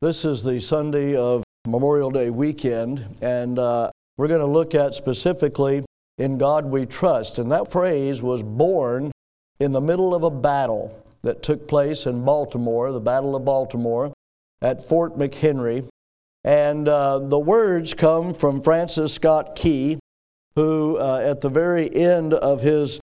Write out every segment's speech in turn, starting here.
This is the Sunday of Memorial Day weekend, and we're going to look at specifically "In God We Trust." And that phrase was born in the middle of a battle that took place in Baltimore, the Battle of Baltimore, at Fort McHenry. And the words come from Francis Scott Key, who at the very end of his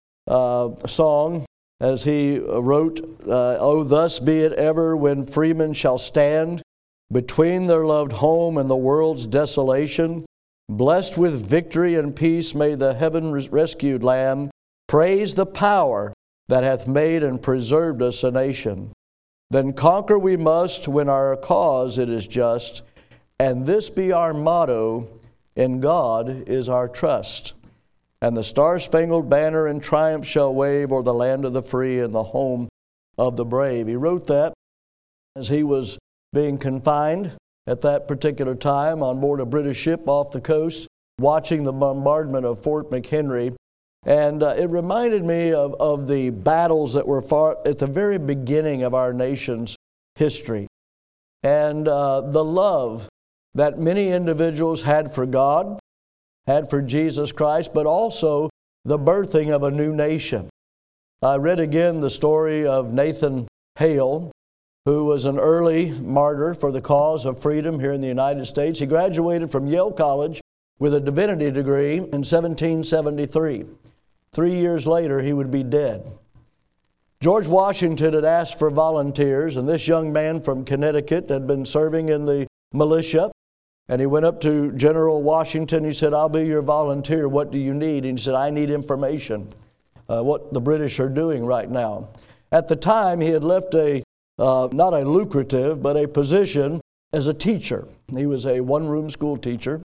song, as he wrote, "Oh, thus be it ever when freemen shall stand between their loved home and the world's desolation. Blessed with victory and peace may the heaven-rescued land praise the power that hath made and preserved us a nation. Then conquer we must when our cause it is just, and this be our motto, in God is our trust. And the star-spangled banner in triumph shall wave o'er the land of the free and the home of the brave." He wrote that as he was being confined at that particular time on board a British ship off the coast, watching the bombardment of Fort McHenry. And it reminded me of the battles that were fought at the very beginning of our nation's history. And the love that many individuals had for God, had for Jesus Christ, but also the birthing of a new nation. I read again the story of Nathan Hale, who was an early martyr for the cause of freedom here in the United States. He graduated from Yale College with a divinity degree in 1773. 3 years later, he would be dead. George Washington had asked for volunteers, and this young man from Connecticut had been serving in the militia. And he went up to General Washington. He said, "I'll be your volunteer. What do you need?" And he said, "I need information, what the British are doing right now." At the time, he had left not a lucrative, but a position as a teacher. He was a one-room school teacher.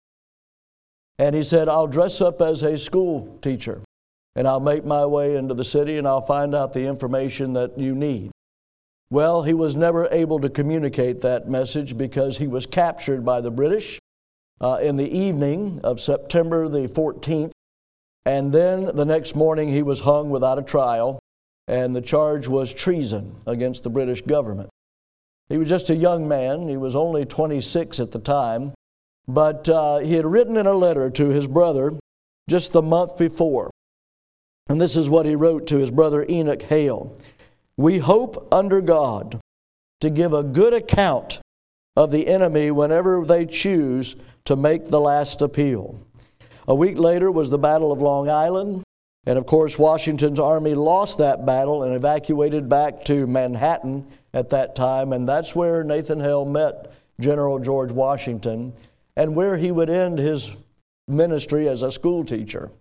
And he said, "I'll dress up as a school teacher, and I'll make my way into the city, and I'll find out the information that you need." Well, he was never able to communicate that message because he was captured by the British in the evening of September the 14th. And then the next morning he was hung without a trial, and the charge was treason against the British government. He was just a young man. He was only 26 at the time. But he had written in a letter to his brother just the month before. And this is what he wrote to his brother Enoch Hale. "We hope under God to give a good account of the enemy whenever they choose to make the last appeal." A week later was the Battle of Long Island. And of course, Washington's army lost that battle and evacuated back to Manhattan at that time. And that's where Nathan Hale met General George Washington and where he would end his ministry as a school teacher.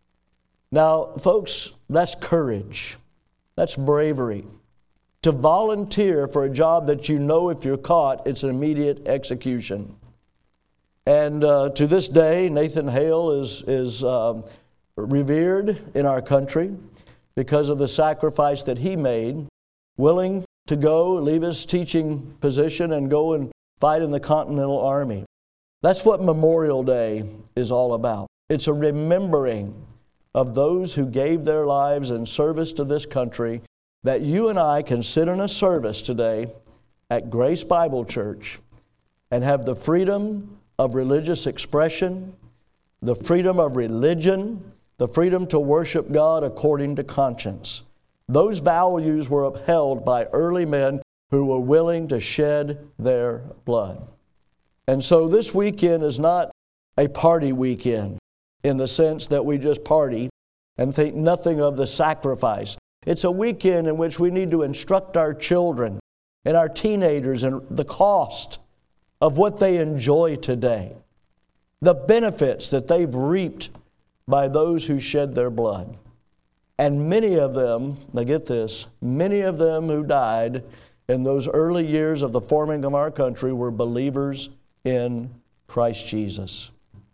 Now, folks, that's courage. That's bravery. To volunteer for a job that you know if you're caught, it's an immediate execution. And to this day, Nathan Hale is revered in our country because of the sacrifice that he made, willing to go, leave his teaching position, and go and fight in the Continental Army. That's what Memorial Day is all about. It's a remembering of those who gave their lives in service to this country, that you and I can sit in a service today at Grace Bible Church and have the freedom of religious expression, the freedom of religion, the freedom to worship God according to conscience. Those values were upheld by early men who were willing to shed their blood. And so this weekend is not a party weekend in the sense that we just party and think nothing of the sacrifice. It's a weekend in which we need to instruct our children and our teenagers in the cost of what they enjoy today, the benefits that they've reaped by those who shed their blood. And many of them, now get this, many of them who died in those early years of the forming of our country were believers in Christ Jesus.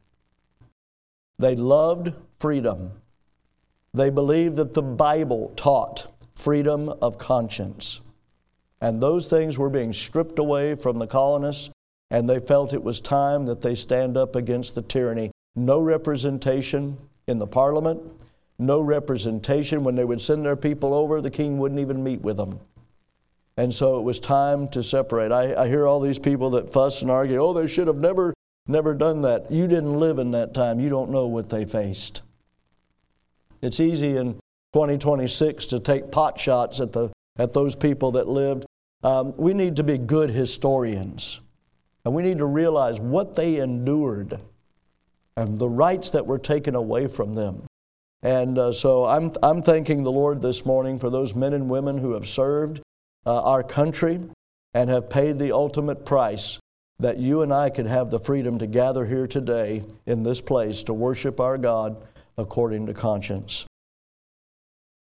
They loved freedom. They believed that the Bible taught freedom of conscience. And those things were being stripped away from the colonists, and they felt it was time that they stand up against the tyranny. No representation in the parliament, no representation. When they would send their people over, the king wouldn't even meet with them. And so it was time to separate. I hear all these people that fuss and argue, oh, they should have never done that. You didn't live in that time. You don't know what they faced. It's easy in 2026 to take pot shots at those people that lived. We need to be good historians. And we need to realize what they endured and the rights that were taken away from them. And so I'm thanking the Lord this morning for those men and women who have served our country and have paid the ultimate price that you and I could have the freedom to gather here today in this place to worship our God according to conscience.